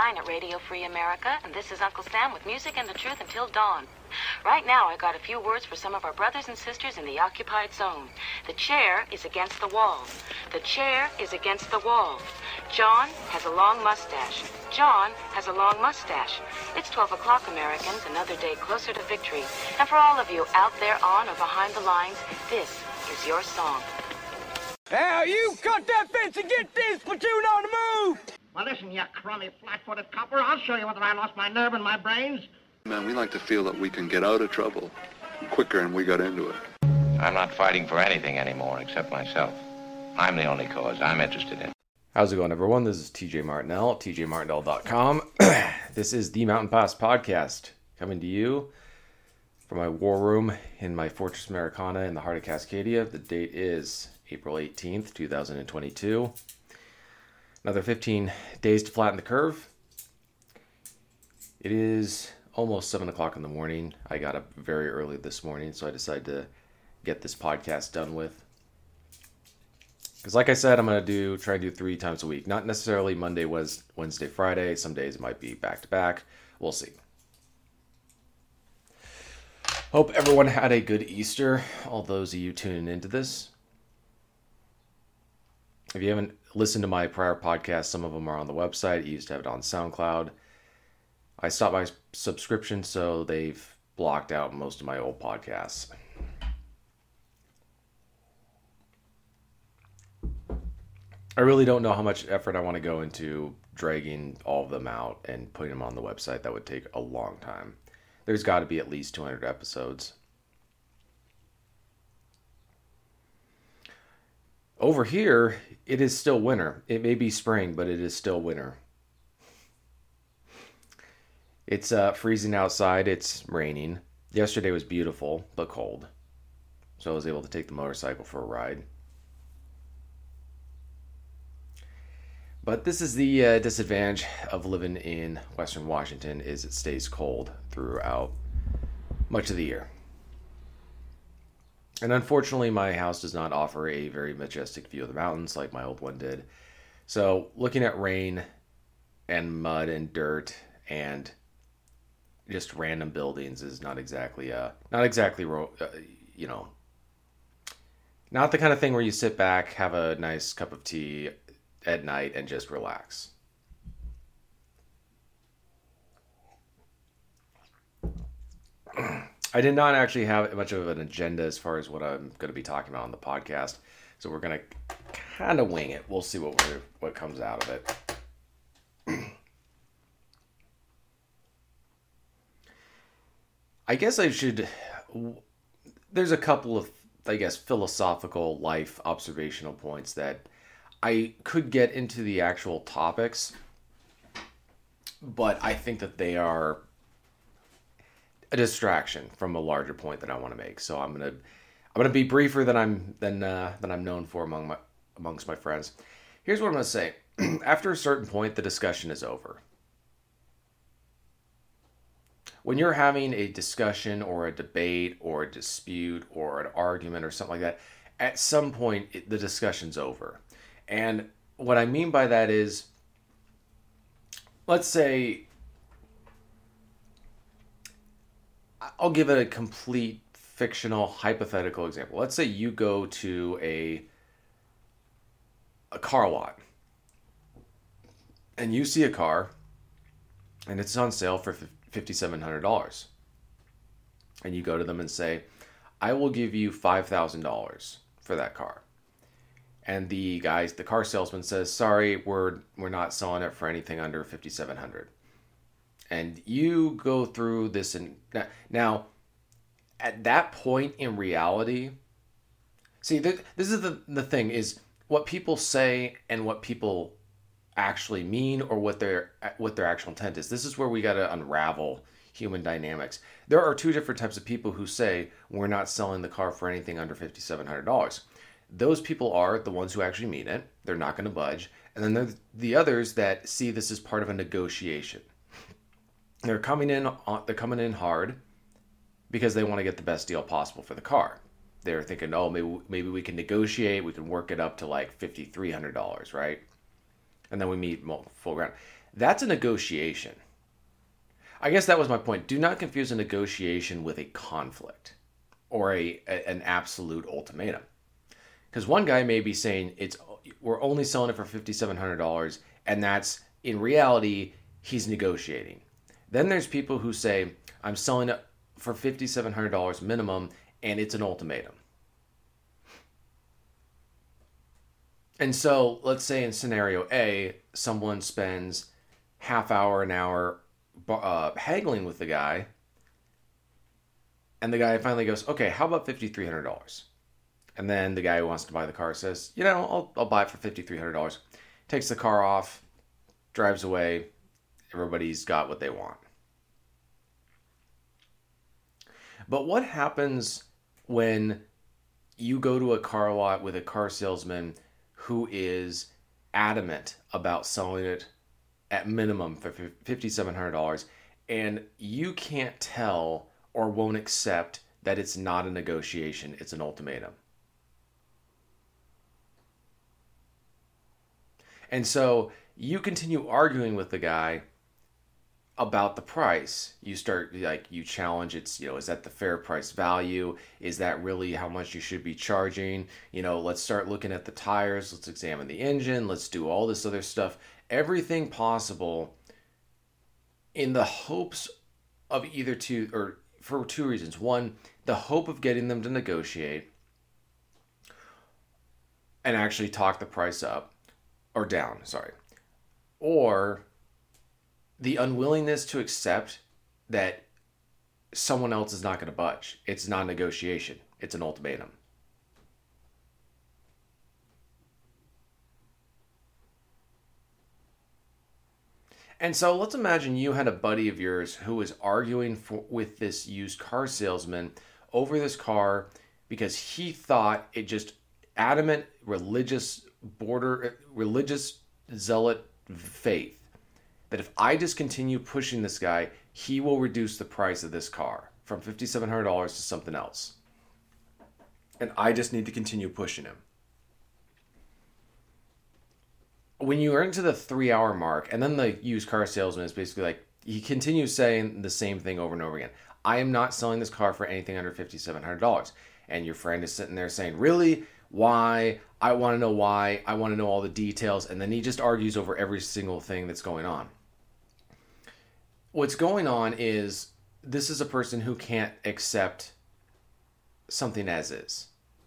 9 at Radio Free America, and this is Uncle Sam with music and the truth until dawn. Right now, I got a few words for some of our brothers and sisters in the occupied zone. The chair is against the wall. The chair is against the wall. John has a long mustache. John has a long mustache. It's 12 o'clock, Americans, another day closer to victory. And for all of you out there on or behind the lines, this is your song. Now you cut that fence and get this platoon on the move! Well, listen, you crummy, flat-footed copper. I'll show you whether I lost my nerve and my brains. Man, we like to feel that we can get out of trouble quicker than we got into it. I'm not fighting for anything anymore except myself. I'm the only cause I'm interested in. How's it going, everyone? This is TJ Martinell, tjmartinell.com. This is the Mountain Pass Podcast, coming to you from my war room in my Fortress Americana in the heart of Cascadia. The date is April 18th, 2022. Another 15 days to flatten the curve. It is almost 7 o'clock in the morning. I got up very early this morning, so I decided to get this podcast done with. Because like I said, I'm going to try to do 3 times a week. Not necessarily Monday, Wednesday, Friday. Some days it might be back-to-back. We'll see. Hope everyone had a good Easter, all those of you tuning into this. If you haven't listened to my prior podcasts, some of them are on the website. I used to have it on SoundCloud. I stopped my subscription, so they've blocked out most of my old podcasts. I really don't know how much effort I want to go into dragging all of them out and putting them on the website. That would take a long time. There's got to be at least 200 episodes. Over here, it is still winter. It may be spring, but it is still winter. It's freezing outside. It's raining. Yesterday was beautiful, but cold. So I was able to take the motorcycle for a ride. But this is the disadvantage of living in Western Washington, is it stays cold throughout much of the year. And unfortunately, my house does not offer a very majestic view of the mountains like my old one did. So looking at rain and mud and dirt and just random buildings is not exactly, not the kind of thing where you sit back, have a nice cup of tea at night and just relax. I did not actually have much of an agenda as far as what I'm going to be talking about on the podcast, so we're going to kind of wing it. We'll see what comes out of it. I guess I should... There's a couple of, philosophical life observational points that I could get into the actual topics, but I think that they are a distraction from a larger point that I want to make. So I'm gonna be briefer than I'm known for amongst my friends. Here's what I'm gonna say. After a certain point, the discussion is over. When you're having a discussion or a debate or a dispute or an argument or something like that, at some point the discussion's over. And what I mean by that is, let's say, I'll give it a complete fictional hypothetical example. Let's say you go to a car lot and you see a car and it's on sale for $5,700. And you go to them and say, I will give you $5,000 for that car. And the car salesman says, sorry, we're not selling it for anything under $5,700. And you go through this, and now at that point in reality, see, this is the thing, is what people say and what people actually mean, or what their actual intent is. This is where we got to unravel human dynamics. There are 2 different types of people who say we're not selling the car for anything under $5,700. Those people are the ones who actually mean it. They're not going to budge. And then there's the others that see this as part of a negotiation. They're coming in hard because they want to get the best deal possible for the car. They're thinking, oh, maybe we can negotiate. We can work it up to like $5,300, right? And then we meet full ground. That's a negotiation. I guess that was my point. Do not confuse a negotiation with a conflict or an absolute ultimatum. Because one guy may be saying we're only selling it for $5,700, and that's in reality he's negotiating. Then there's people who say I'm selling it for $5,700 minimum, and it's an ultimatum. And so let's say in scenario A, someone spends half hour, an hour haggling with the guy, and the guy finally goes, okay, how about $5,300? And then the guy who wants to buy the car says, I'll buy it for $5,300. Takes the car off, drives away. Everybody's got what they want. But what happens when you go to a car lot with a car salesman who is adamant about selling it at minimum for $5,700, and you can't tell or won't accept that it's not a negotiation, it's an ultimatum? And so you continue arguing with the guy about the price. You start, you challenge is that the fair price value? Is that really how much you should be charging? Let's start looking at the tires. Let's examine the engine. Let's do all this other stuff. Everything possible in the hopes of for two reasons. One, the hope of getting them to negotiate and actually talk the price up or down, or the unwillingness to accept that someone else is not going to budge. It's not a negotiation. It's an ultimatum. And so let's imagine you had a buddy of yours who was arguing with this used car salesman over this car because he thought it just adamant religious zealot faith that if I just continue pushing this guy, he will reduce the price of this car from $5,700 to something else. And I just need to continue pushing him. When you are into the 3-hour mark, and then the used car salesman is basically he continues saying the same thing over and over again. I am not selling this car for anything under $5,700. And your friend is sitting there saying, really? Why? I want to know why. I want to know all the details. And then he just argues over every single thing that's going on. What's going on is this is a person who can't accept something as is.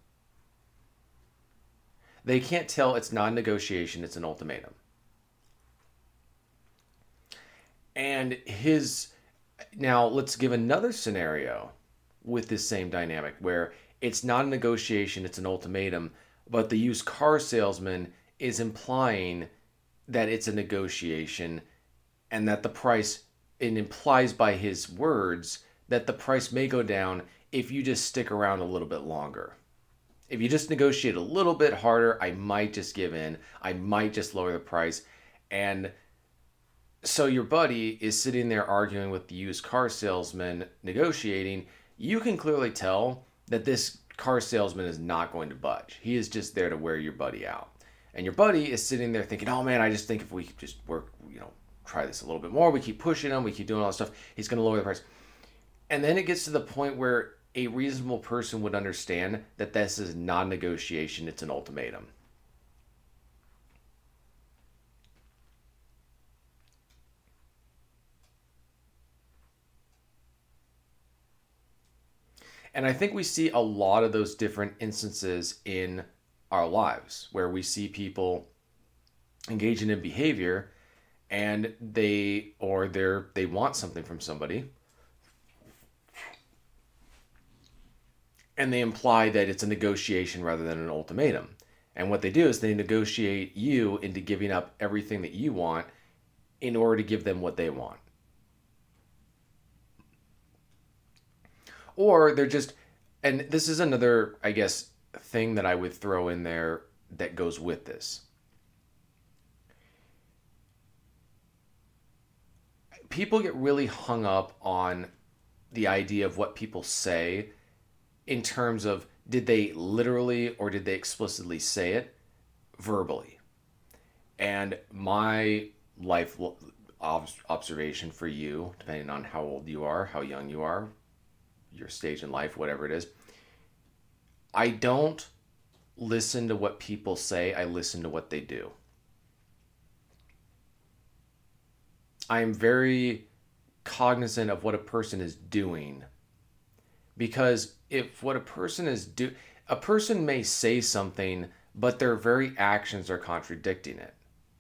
They can't tell it's not a negotiation, it's an ultimatum. And now let's give another scenario with this same dynamic where it's not a negotiation, it's an ultimatum, but the used car salesman is implying that it's a negotiation and that the price, it implies by his words that the price may go down if you just stick around a little bit longer. If you just negotiate a little bit harder, I might just give in. I might just lower the price. And so your buddy is sitting there arguing with the used car salesman, negotiating. You can clearly tell that this car salesman is not going to budge. He is just there to wear your buddy out. And your buddy is sitting there thinking, oh man, I just think if we just work, try this a little bit more, we keep pushing him, we keep doing all this stuff, he's going to lower the price. And then it gets to the point where a reasonable person would understand that this is not a negotiation, it's an ultimatum. And I think we see a lot of those different instances in our lives where we see people engaging in behavior and they want something from somebody and they imply that it's a negotiation rather than an ultimatum. And what they do is they negotiate you into giving up everything that you want in order to give them what they want. Or they're just, and this is another, I guess, thing that I would throw in there that goes with this. People get really hung up on the idea of what people say in terms of did they literally or did they explicitly say it verbally. And my life observation for you, depending on how old you are, how young you are, your stage in life, whatever it is. I don't listen to what people say, I listen to what they do. I am very cognizant of what a person is doing, because if what a person is a person may say something, but their very actions are contradicting it.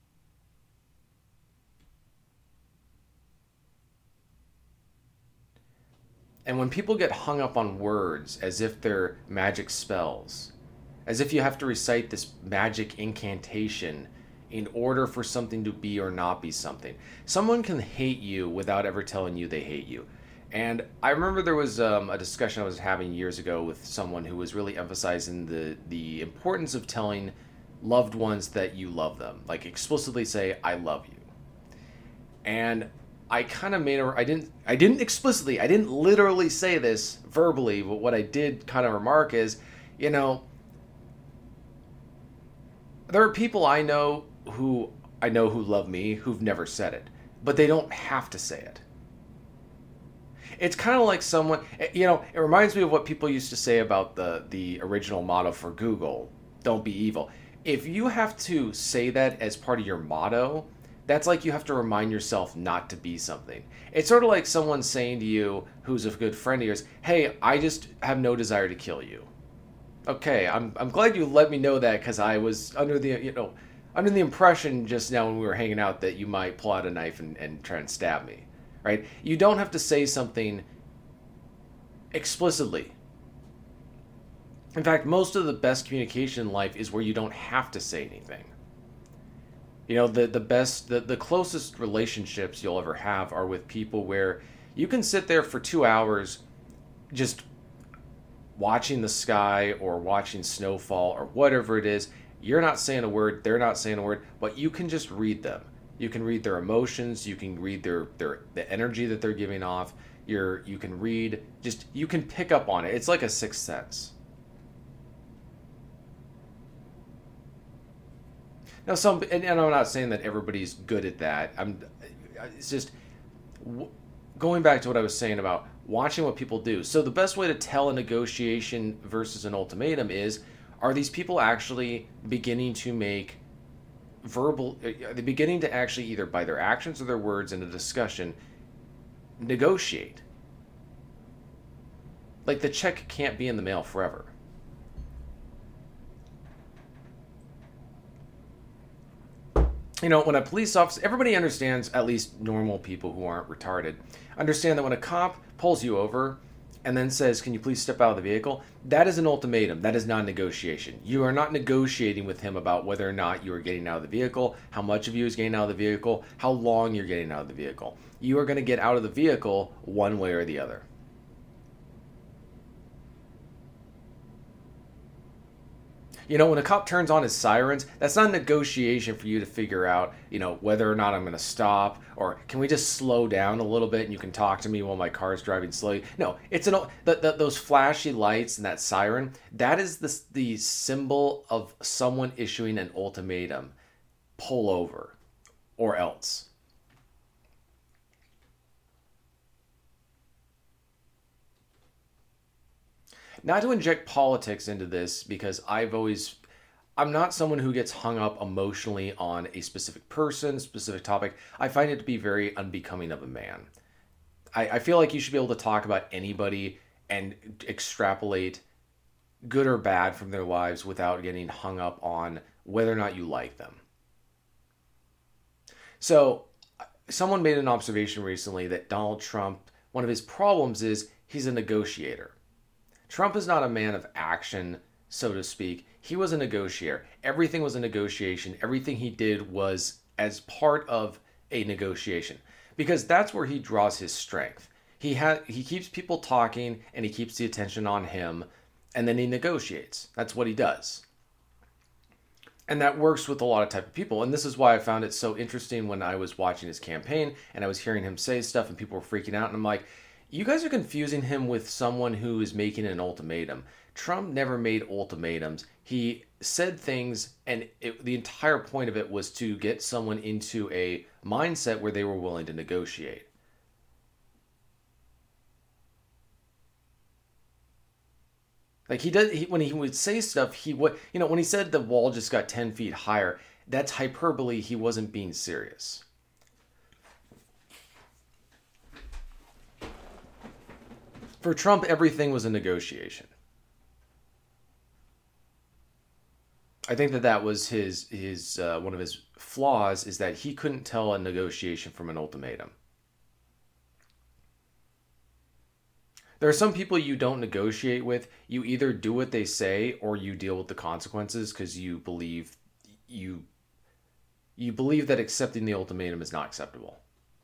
And when people get hung up on words as if they're magic spells, as if you have to recite this magic incantation in order for something to be or not be something. Someone can hate you without ever telling you they hate you. And I remember there was a discussion I was having years ago with someone who was really emphasizing the importance of telling loved ones that you love them. Like explicitly say, I love you. And I kind of I didn't literally say this verbally, but what I did kind of remark is, you know, there are people I know who love me who've never said it, but they don't have to say it. It's kind of like someone, you know, it reminds me of what people used to say about the original motto for Google, don't be evil. If you have to say that as part of your motto, that's like you have to remind yourself not to be something. It's sort of like someone saying to you, who's a good friend of yours, hey, I just have no desire to kill you. Okay, I'm glad you let me know that, because I was under the impression just now when we were hanging out that you might pull out a knife and try and stab me, right? You don't have to say something explicitly. In fact, most of the best communication in life is where you don't have to say anything. You know, the closest relationships you'll ever have are with people where you can sit there for 2 hours just watching the sky or watching snowfall or whatever it is. You're not saying a word, they're not saying a word, but you can just read them. You can read their emotions, you can read the energy that they're giving off. You can pick up on it. It's like a sixth sense. Now, and I'm not saying that everybody's good at that. It's just going back to what I was saying about watching what people do. So the best way to tell a negotiation versus an ultimatum is, are these people actually beginning to make are they beginning to actually, either by their actions or their words in a discussion, negotiate? Like, the check can't be in the mail forever. You know, when a police officer, everybody understands, at least normal people who aren't retarded, understand that when a cop pulls you over and then says, can you please step out of the vehicle? That is an ultimatum. That is not a negotiation. You are not negotiating with him about whether or not you are getting out of the vehicle, how much of you is getting out of the vehicle, how long you're getting out of the vehicle. You are going to get out of the vehicle one way or the other. You know, when a cop turns on his sirens, that's not a negotiation for you to figure out, you know, whether or not I'm going to stop, or can we just slow down a little bit and you can talk to me while my car's driving slowly. No, it's those flashy lights and that siren, that is the symbol of someone issuing an ultimatum. Pull over, or else. Not to inject politics into this, because I'm not someone who gets hung up emotionally on a specific person, specific topic. I find it to be very unbecoming of a man. I feel like you should be able to talk about anybody and extrapolate good or bad from their lives without getting hung up on whether or not you like them. So, someone made an observation recently that Donald Trump, one of his problems is he's a negotiator. Trump is not a man of action, so to speak. He was a negotiator. Everything was a negotiation. Everything he did was as part of a negotiation, because that's where he draws his strength. He keeps people talking and he keeps the attention on him, and then he negotiates. That's what he does. And that works with a lot of type of people. And this is why I found it so interesting when I was watching his campaign and I was hearing him say stuff and people were freaking out, and I'm like, you guys are confusing him with someone who is making an ultimatum. Trump never made ultimatums. He said things, and the entire point of it was to get someone into a mindset where they were willing to negotiate. Like when he would say stuff, he would, when he said the wall just got 10 feet higher, that's hyperbole. He wasn't being serious. For Trump, everything was a negotiation. I think that was his one of his flaws, is that he couldn't tell a negotiation from an ultimatum. There are some people you don't negotiate with. You either do what they say or you deal with the consequences because you believe that accepting the ultimatum is not acceptable.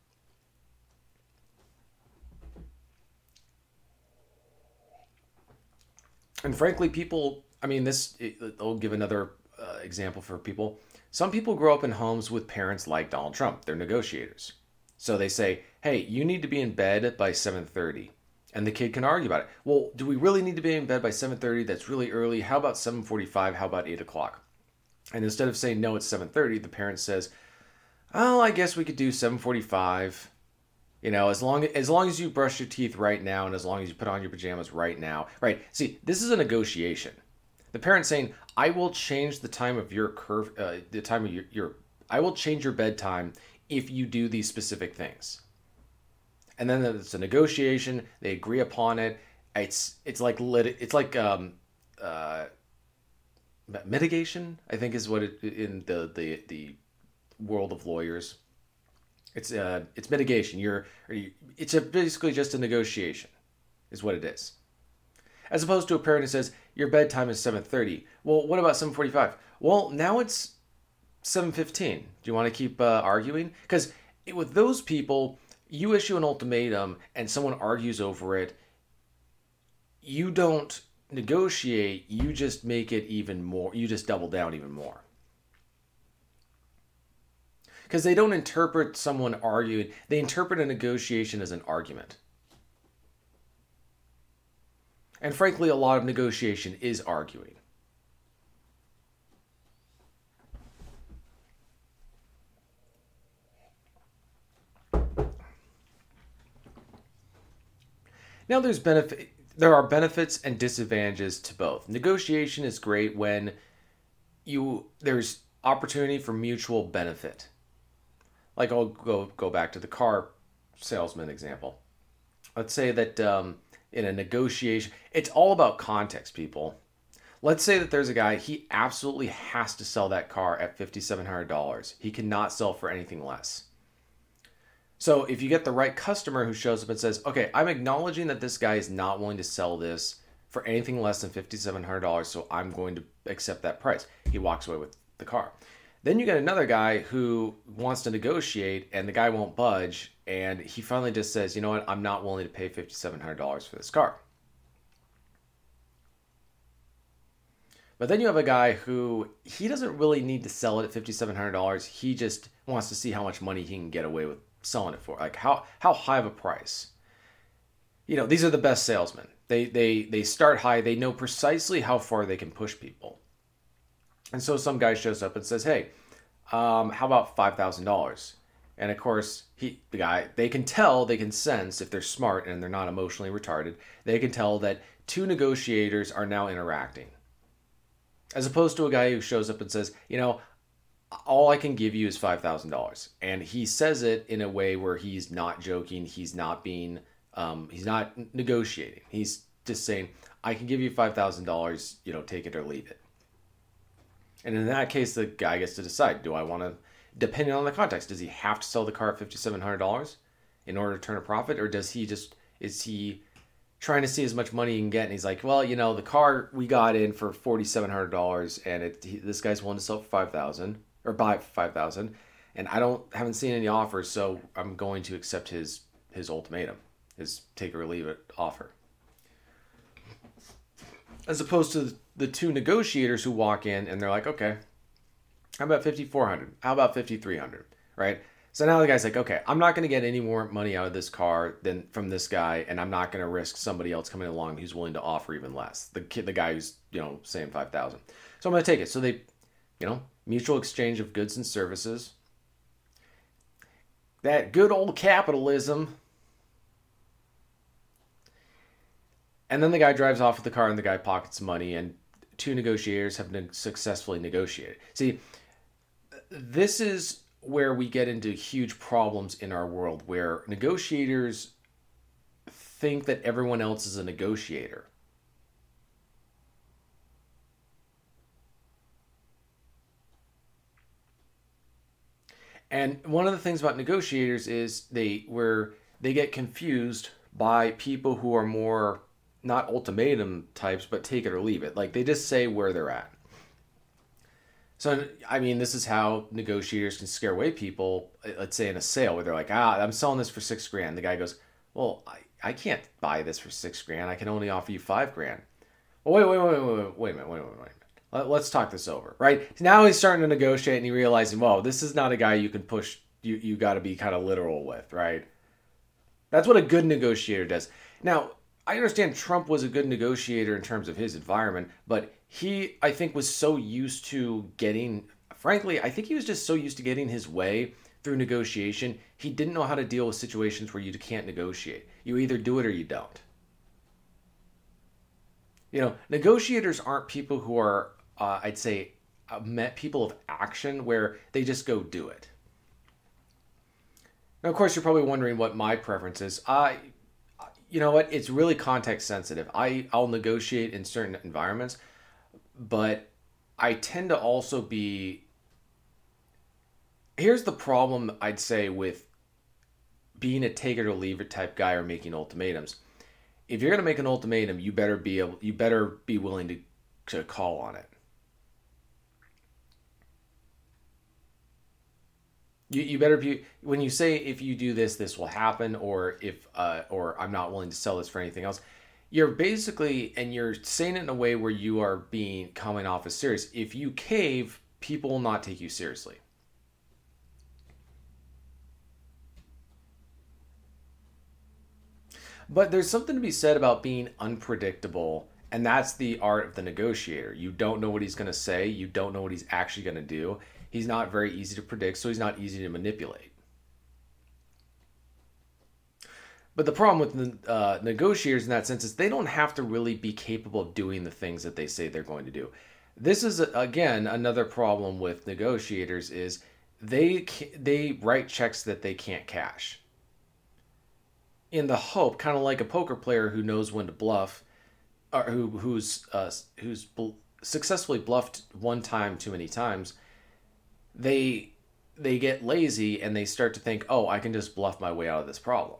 And frankly, people, I'll give another example for people. Some people grow up in homes with parents like Donald Trump. They're negotiators. So they say, hey, you need to be in bed by 7:30. And the kid can argue about it. Well, do we really need to be in bed by 7:30? That's really early. How about 7:45? How about 8 o'clock? And instead of saying, no, it's 7:30, the parent says, oh, I guess we could do 7:45. As long as you brush your teeth right now and as long as you put on your pajamas right now. Right. See, this is a negotiation. The parent saying, I will change the time of your I will change your bedtime if you do these specific things. And then it's a negotiation. They agree upon it. It's like mitigation, I think, is what it in the world of lawyers. It's mitigation. It's basically just a negotiation, is what it is. As opposed to a parent who says your bedtime is 7:30. Well, what about 7:45? Well, now it's 7:15. Do you want to keep arguing? Because with those people, you issue an ultimatum and someone argues over it, you don't negotiate, you just make it even more, you just double down even more. Because they don't interpret someone arguing, they interpret a negotiation as an argument. And frankly, a lot of negotiation is arguing. Now there are benefits and disadvantages to both. Negotiation is great when there's opportunity for mutual benefit. Like I'll go back to the car salesman example. Let's say that in a negotiation, it's all about context, people. Let's say that there's a guy, he absolutely has to sell that car at $5,700. He cannot sell for anything less. So if you get the right customer who shows up and says, okay, I'm acknowledging that this guy is not willing to sell this for anything less than $5,700, so I'm going to accept that price. He walks away with the car. Then you get another guy who wants to negotiate and the guy won't budge, and he finally just says, you know what, I'm not willing to pay $5,700 for this car. But then you have a guy who, he doesn't really need to sell it at $5,700. He just wants to see how much money he can get away with selling it for. Like how high of a price. These are the best salesmen. They start high. They know precisely how far they can push people. And so some guy shows up and says, hey, how about $5,000? And of course, they can sense, if they're smart and they're not emotionally retarded, they can tell that two negotiators are now interacting. As opposed to a guy who shows up and says, all I can give you is $5,000. And he says it in a way where he's not joking. He's not he's not negotiating. He's just saying, I can give you $5,000, take it or leave it. And in that case, the guy gets to decide, do I want to, depending on the context, does he have to sell the car at $5,700 in order to turn a profit? Or is he trying to see as much money he can get? And he's like, well, the car we got in for $4,700 and this guy's willing to sell for $5,000 or buy it for $5,000. And haven't seen any offers, so I'm going to accept his ultimatum, his take or leave it offer. As opposed to the two negotiators who walk in and they're like, okay, how about $5,400? How about $5,300? Right? So now the guy's like, okay, I'm not going to get any more money out of this car than from this guy, and I'm not going to risk somebody else coming along who's willing to offer even less. The guy who's, saying 5,000. So I'm going to take it. So they, mutual exchange of goods and services. That good old capitalism. And then the guy drives off with the car and the guy pockets money, and two negotiators have successfully negotiated. See, this is where we get into huge problems in our world, where negotiators think that everyone else is a negotiator. And one of the things about negotiators is they get confused by people who are more not ultimatum types, but take it or leave it. Like, they just say where they're at. So, I mean, this is how negotiators can scare away people, let's say in a sale, where they're like, I'm selling this for $6,000. The guy goes, well, I can't buy this for $6,000. I can only offer you $5,000. Well, wait a minute. Let's talk this over, right? Now he's starting to negotiate and he realizing, whoa, this is not a guy you can push, you got to be kind of literal with, right? That's what a good negotiator does. Now, I understand Trump was a good negotiator in terms of his environment, but he, I think, was so used to frankly, I think he was just so used to getting his way through negotiation, he didn't know how to deal with situations where you can't negotiate. You either do it or you don't. Negotiators aren't people who are, I'd say, people of action where they just go do it. Now, of course, you're probably wondering what my preference is. You know what? It's really context sensitive. I'll negotiate in certain environments, but I tend to also be... Here's the problem, I'd say, with being a take it or leave it type guy or making ultimatums. If you're going to make an ultimatum, you better be willing to call on it. You better be, when you say, if you do this, this will happen, or or I'm not willing to sell this for anything else, you're basically, and you're saying it in a way where you are coming off as serious. If you cave, people will not take you seriously. But there's something to be said about being unpredictable, and that's the art of the negotiator. You don't know what he's going to say. You don't know what he's actually going to do. He's not very easy to predict, so he's not easy to manipulate. But the problem with the negotiators in that sense is they don't have to really be capable of doing the things that they say they're going to do. This is, again, another problem with negotiators is they write checks that they can't cash. In the hope, kind of like a poker player who knows when to bluff, or who's successfully bluffed one time too many times, they get lazy and they start to think, oh, I can just bluff my way out of this problem.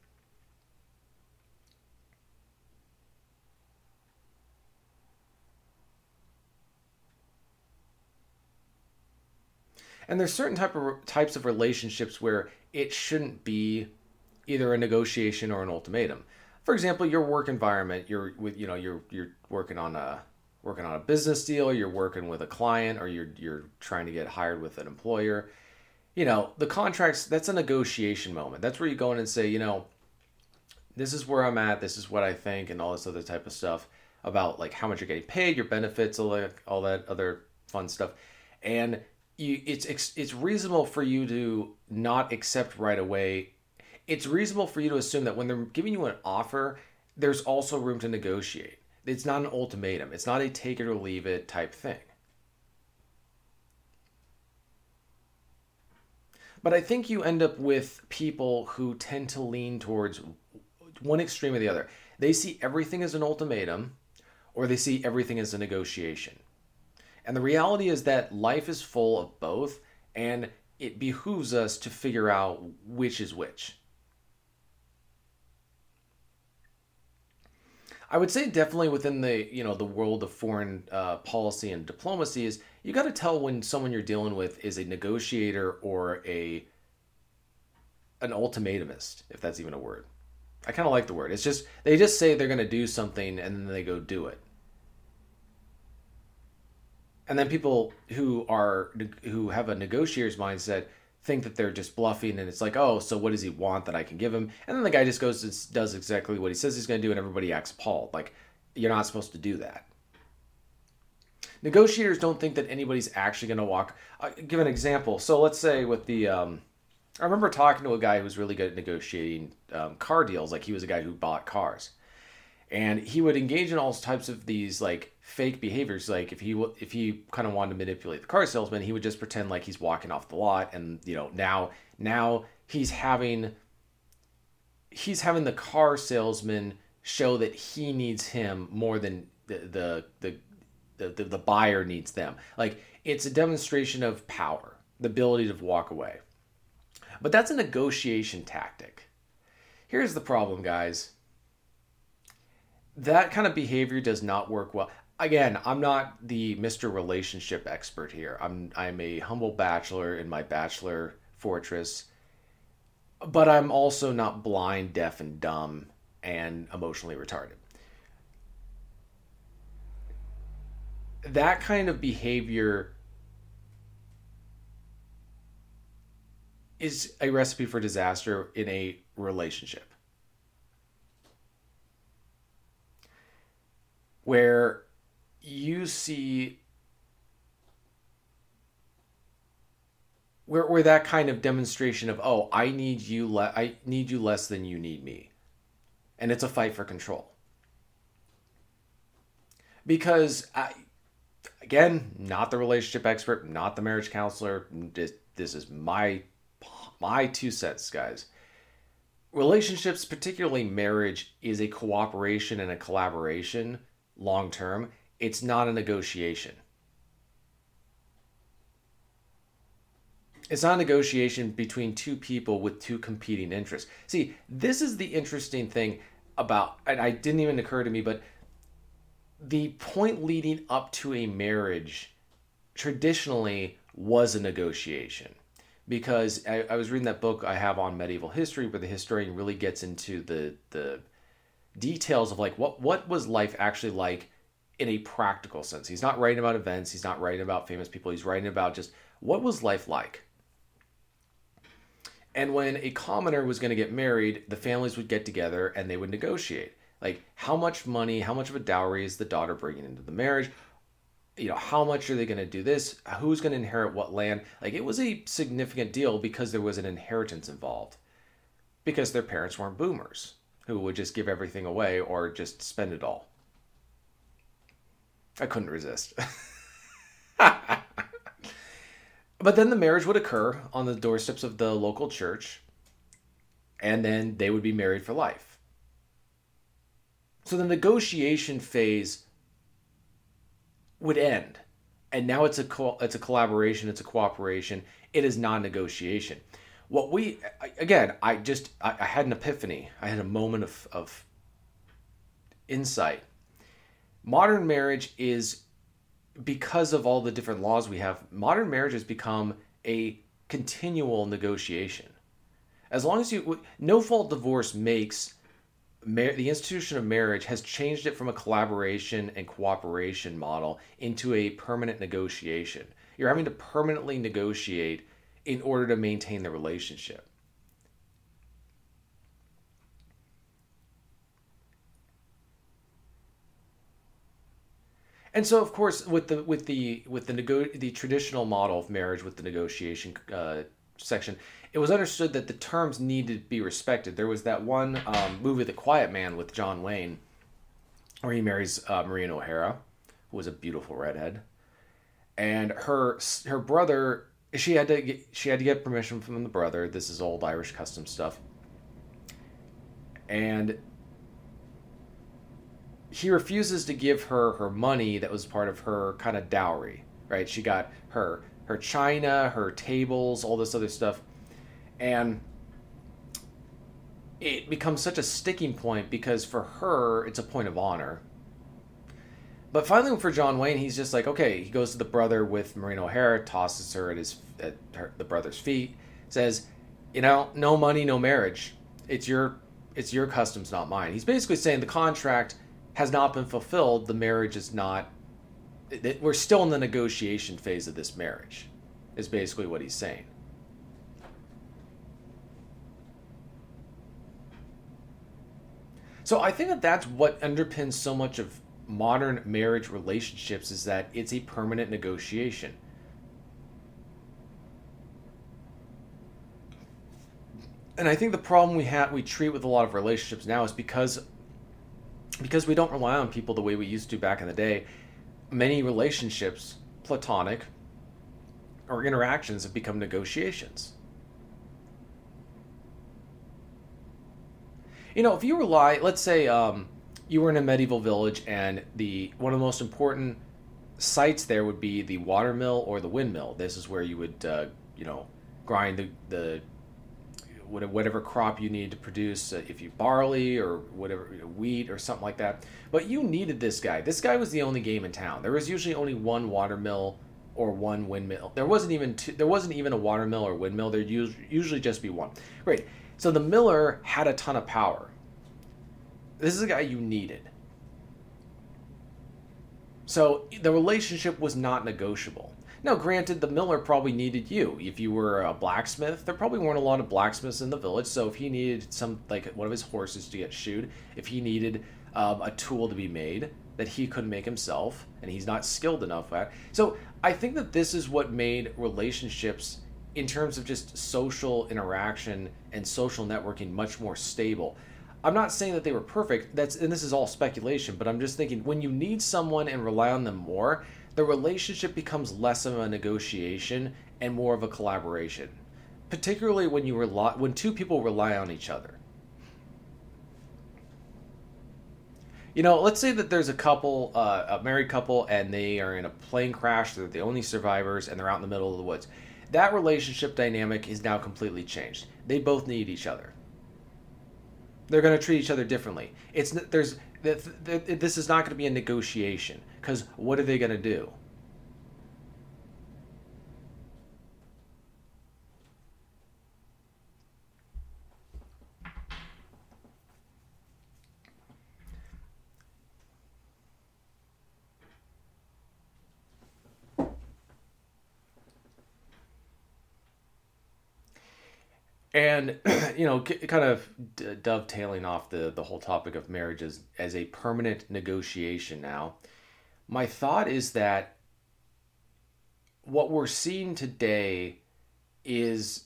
And there's certain types of relationships where it shouldn't be either a negotiation or an ultimatum. For example, your work environment, you're working on a business deal, you're working with a client, or you're trying to get hired with an employer. The contracts, that's a negotiation moment. That's where you go in and say, this is where I'm at, this is what I think, and all this other type of stuff about like how much you're getting paid, your benefits, all that other fun stuff. And it's reasonable for you to not accept right away. It's reasonable for you to assume that when they're giving you an offer, there's also room to negotiate. It's not an ultimatum. It's not a take it or leave it type thing. But I think you end up with people who tend to lean towards one extreme or the other. They see everything as an ultimatum, or they see everything as a negotiation. And the reality is that life is full of both, and it behooves us to figure out which is which. I would say definitely within the world of foreign policy and diplomacy is you got to tell when someone you're dealing with is a negotiator or an ultimatumist, if that's even a word. I kind of like the word. It's just they just say they're going to do something and then they go do it. And then people who have a negotiator's mindset think that they're just bluffing, and it's like, oh, so what does he want that I can give him? And then the guy just goes and does exactly what he says he's going to do, and everybody acts appalled. Like, you're not supposed to do that. Negotiators don't think that anybody's actually going to walk. I'll give an example. So let's say with the, I remember talking to a guy who was really good at negotiating car deals. Like, he was a guy who bought cars. And he would engage in all types of these like fake behaviors. Like if he kind of wanted to manipulate the car salesman, he would just pretend like he's walking off the lot, and now he's having the car salesman show that he needs him more than the buyer needs them. Like, it's a demonstration of power, the ability to walk away. But that's a negotiation tactic. Here's the problem, guys. That kind of behavior does not work well. Again, I'm not the Mr. Relationship expert here. I'm a humble bachelor in my bachelor fortress, but I'm also not blind, deaf, and dumb and emotionally retarded. That kind of behavior is a recipe for disaster in a relationship. Where you see where that kind of demonstration of, oh, I need you less than you need me. And it's a fight for control. Because again, not the relationship expert, not the marriage counselor. This is my 2 cents, guys. Relationships, particularly marriage, is a cooperation and a collaboration long term. It's not a negotiation. It's not a negotiation between two people with two competing interests. See, this is the interesting thing about, and it didn't even occur to me, but the point leading up to a marriage traditionally was a negotiation. Because I was reading that book I have on medieval history, where the historian really gets into the details of like what was life actually like in a practical sense. He's not writing about events. He's not writing about famous people. He's writing about just what was life like. And when a commoner was going to get married, the families would get together and they would negotiate. Like, how much money, how much of a dowry is the daughter bringing into the marriage? How much are they going to do this? Who's going to inherit what land? Like, it was a significant deal because there was an inheritance involved. Because their parents weren't boomers who would just give everything away or just spend it all. I couldn't resist. But then the marriage would occur on the doorsteps of the local church, and then they would be married for life. So the negotiation phase would end, and now it's a collaboration, it's a cooperation. It is non-negotiation. I had an epiphany. I had a moment of insight. Modern marriage is, because of all the different laws we have, modern marriage has become a continual negotiation. As long as no-fault divorce makes the institution of marriage has changed it from a collaboration and cooperation model into a permanent negotiation. You're having to permanently negotiate in order to maintain the relationship. And so, of course, with the traditional model of marriage, with the negotiation section, it was understood that the terms needed to be respected. There was that one movie, The Quiet Man, with John Wayne, where he marries Maureen O'Hara, who was a beautiful redhead, and her brother. She had to get permission from the brother. This is old Irish custom stuff, and he refuses to give her money that was part of her kind of dowry, right? She got her china, her tables, all this other stuff. And it becomes such a sticking point because for her, it's a point of honor. But finally for John Wayne, he's just like, okay, he goes to the brother with Maureen O'Hara, tosses her at the brother's feet, says, no money, no marriage. It's your customs, not mine. He's basically saying the contract has not been fulfilled. The marriage is not. We're still in the negotiation phase of this marriage, is basically what he's saying. So I think that that's what underpins so much of modern marriage relationships, is that it's a permanent negotiation. And I think the problem we treat with a lot of relationships now is because we don't rely on people the way we used to back in the day. Many relationships, platonic or interactions, have become negotiations. You know, if you rely, let's say you were in a medieval village, and one of the most important sites there would be the watermill or the windmill. This is where you would, grind the whatever crop you needed to produce, if you barley or whatever, wheat or something like that. But you needed this guy. This guy was the only game in town. There was usually only one watermill or one windmill. There wasn't even a watermill or windmill. There'd usually just be one. Great. So the miller had a ton of power. This is a guy you needed. So the relationship was not negotiable. Now, granted, the miller probably needed you. If you were a blacksmith, there probably weren't a lot of blacksmiths in the village. So if he needed one of his horses to get shoed, if he needed a tool to be made that he couldn't make himself, and he's not skilled enough at. So I think that this is what made relationships, in terms of just social interaction and social networking, much more stable. I'm not saying that they were perfect. And this is all speculation, but I'm just thinking, when you need someone and rely on them more, the relationship becomes less of a negotiation and more of a collaboration, particularly when two people rely on each other. You know, let's say that there's a married couple, and they are in a plane crash. They're the only survivors, and they're out in the middle of the woods. That relationship dynamic is now completely changed. They both need each other. They're going to treat each other differently. This is not going to be a negotiation, because what are they going to do? And, kind of dovetailing off the whole topic of marriage as a permanent negotiation now, my thought is that what we're seeing today is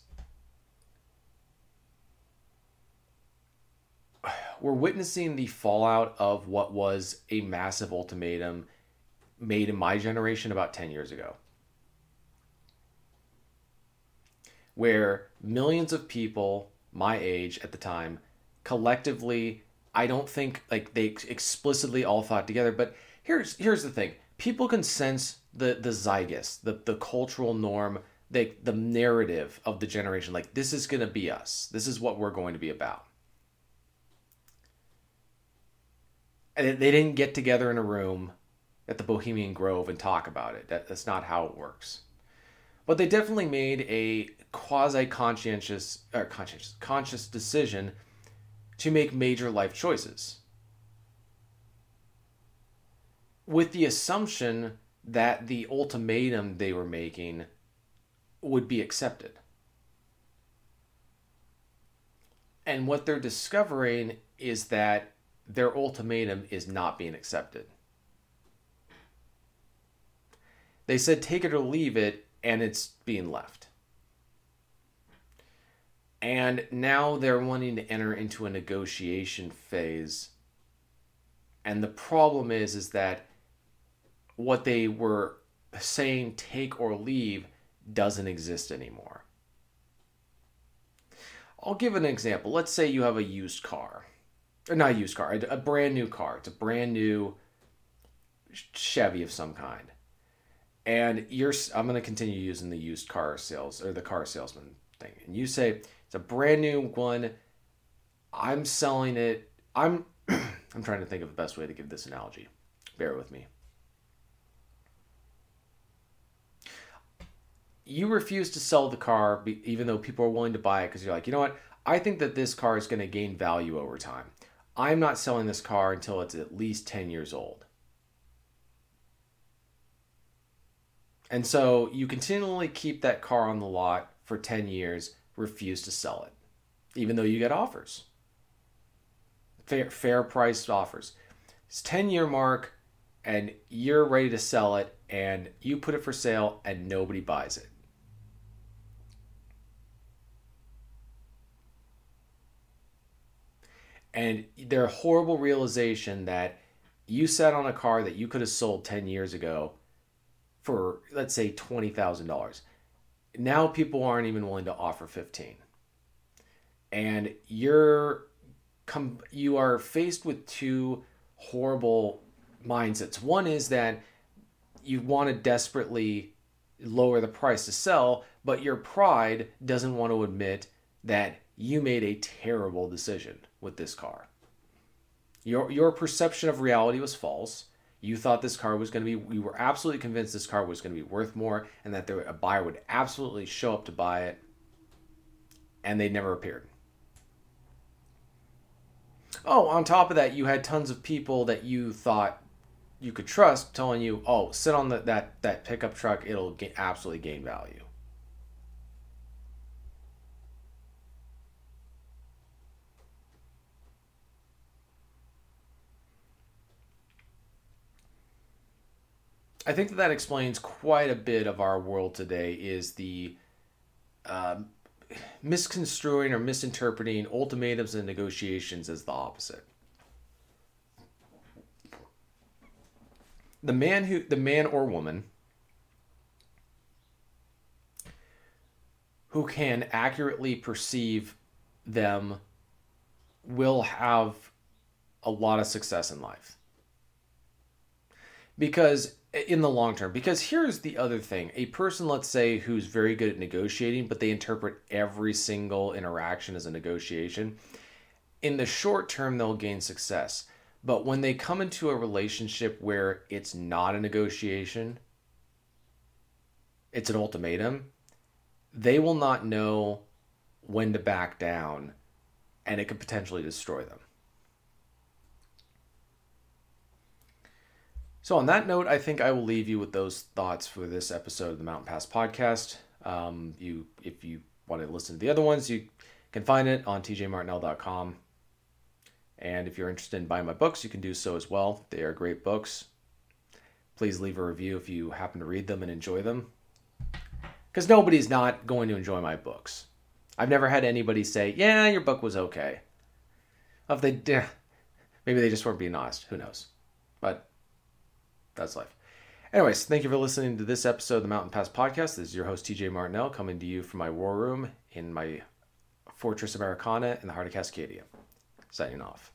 we're witnessing the fallout of what was a massive ultimatum made in my generation about 10 years ago, where millions of people my age at the time, collectively, I don't think they explicitly all thought together, but here's the thing. People can sense the zeitgeist, the cultural norm, the narrative of the generation. Like, this is going to be us. This is what we're going to be about. And they didn't get together in a room at the Bohemian Grove and talk about it. That's not how it works. But they definitely made a conscious decision to make major life choices, with the assumption that the ultimatum they were making would be accepted. And what they're discovering is that their ultimatum is not being accepted. They said take it or leave it, and it's being left. And now they're wanting to enter into a negotiation phase. And the problem is that what they were saying, take or leave, doesn't exist anymore. I'll give an example. Let's say you have a used car. Or not a used car, a brand new car. It's a brand new Chevy of some kind. And I'm going to continue using the used car sales, or the car salesman thing. And you say, it's a brand new one. I'm selling it. I'm trying to think of the best way to give this analogy. Bear with me. You refuse to sell the car even though people are willing to buy it, because you're like, you know what? I think that this car is going to gain value over time. I'm not selling this car until it's at least 10 years old. And so you continually keep that car on the lot for 10 years, refuse to sell it, even though you get offers. fair priced offers. It's 10-year mark, and you're ready to sell it, and you put it for sale, and nobody buys it. And their horrible realization that you sat on a car that you could have sold 10 years ago for, let's say, $20,000. Now people aren't even willing to offer $15,000. And you are faced with two horrible mindsets. One is that you want to desperately lower the price to sell, but your pride doesn't want to admit that you made a terrible decision with this car. Your perception of reality was false. You thought this car was going to be, you were absolutely convinced this car was going to be worth more and that a buyer would absolutely show up to buy it, and they never appeared. Oh, on top of that, you had tons of people that you thought you could trust telling you, oh, sit on that pickup truck, it'll absolutely gain value. I think that explains quite a bit of our world today, is the misconstruing or misinterpreting ultimatums and negotiations as the opposite. The man or woman who can accurately perceive them will have a lot of success in life. Because in the long term, because here's the other thing. A person, let's say, who's very good at negotiating, but they interpret every single interaction as a negotiation, in the short term, they'll gain success. But when they come into a relationship where it's not a negotiation, it's an ultimatum, they will not know when to back down, and it could potentially destroy them. So on that note, I think I will leave you with those thoughts for this episode of the Mountain Pass podcast. If you want to listen to the other ones, you can find it on tjmartinell.com. And if you're interested in buying my books, you can do so as well. They are great books. Please leave a review if you happen to read them and enjoy them. Because nobody's not going to enjoy my books. I've never had anybody say, yeah, your book was okay. If they did, maybe they just weren't being honest. Who knows? But that's life. Anyways, thank you for listening to this episode of the Mountain Pass Podcast. This is your host, TJ Martinell, coming to you from my war room in my Fortress Americana in the heart of Cascadia. Signing off.